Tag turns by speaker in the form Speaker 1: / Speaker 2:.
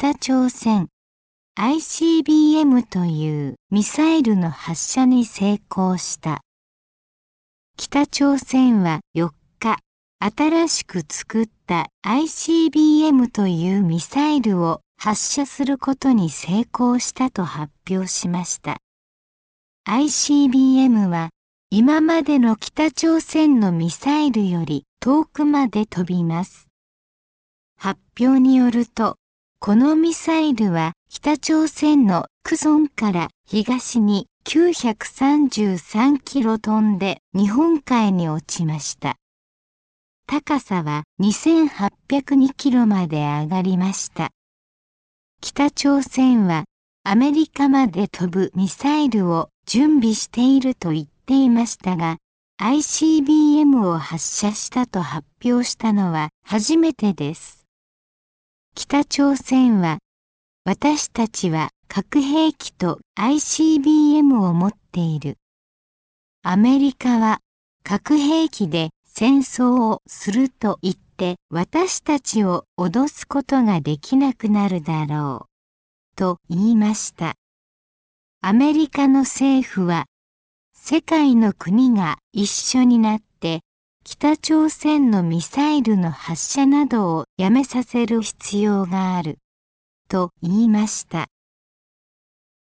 Speaker 1: 北朝鮮 ICBM というミサイルの発射に成功した。北朝鮮は4日、新しく作った ICBM というミサイルを発射することに成功したと発表しました。ICBM は今までの北朝鮮のミサイルより遠くまで飛びます。発表によると、このミサイルは北朝鮮のクソンから東に933キロ飛んで日本海に落ちました。高さは2802キロまで上がりました。北朝鮮はアメリカまで飛ぶミサイルを準備していると言っていましたが、ICBM を発射したと発表したのは初めてです。北朝鮮は、私たちは核兵器と ICBM を持っている。アメリカは核兵器で戦争をすると言って私たちを脅すことができなくなるだろう、と言いました。アメリカの政府は、世界の国が一緒になって北朝鮮のミサイルの発射などをやめさせる必要がある、と言いました。